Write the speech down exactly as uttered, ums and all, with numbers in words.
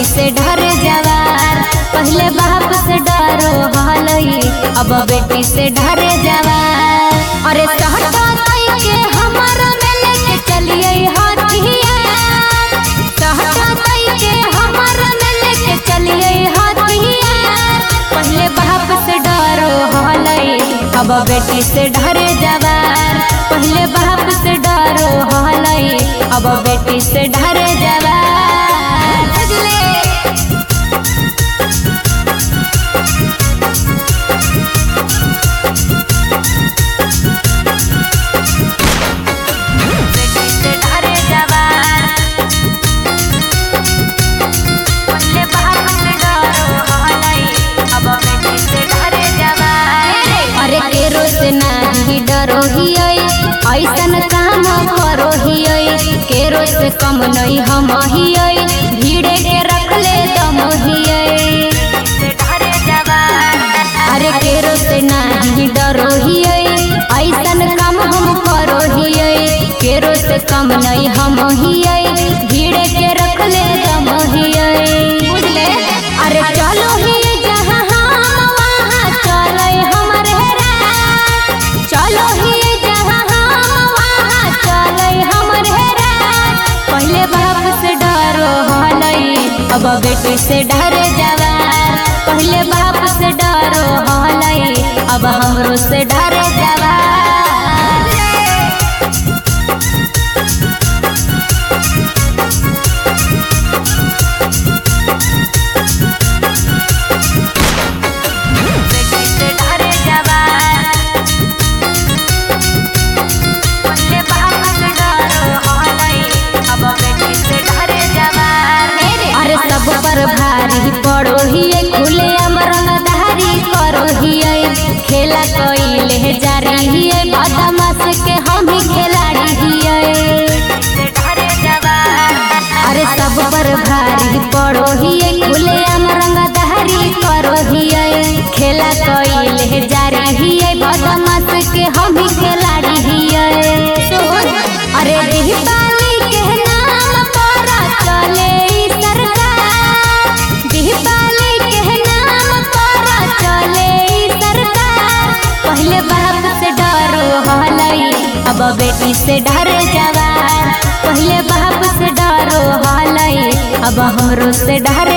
से डर जवार। पहले बाप से डरो हलई अब बेटी से डर जवार। अरे सहटा के हमारा में लेके चलिए हथियार। सहटा के हमारा में लेके चलिए हथियार। पहले बाप से डरो हलई अब बेटी से डर जवार। पहले बाप से डरो हलई अब बेटी से डर जवार। डरो हियै ऐसन काम करो हियै केरो से कम नहीं हम हियै भीड़े के रख ले दम हियै। अरे केरो से नहीं डरो हियै ऐसन काम हम करो हियै केरो से कम नहीं हम हियै भीड़े के रख ले दम हियै। बुझले अरे चलो हियै जहाँ हम वहाँ चले हमरे रात। चलो ही जहाँ हम वहाँ चले हमरे रात। पहले बाप से डरो हलई अब बेटी से डर जवार। पहले बाप से डरो हलई अब हमरो से डर जवार। पर भारी पड़ो हियै खुले अमरंगधारी करो हियै खेला कइले जारी हियै बदमाश के हम ही खिलाड़ी हियै। अरे सब पर भारी पड़ो हियै खुले अमरंगधारी करो हियै खेला कइले जारी हियै बदमाश के हम ही खिलाड़ी हियै। अरे दीपाली के नाम पर चले अब बेटी से डर जवार। पहले बाप से डरो हलई अब हमरो से डर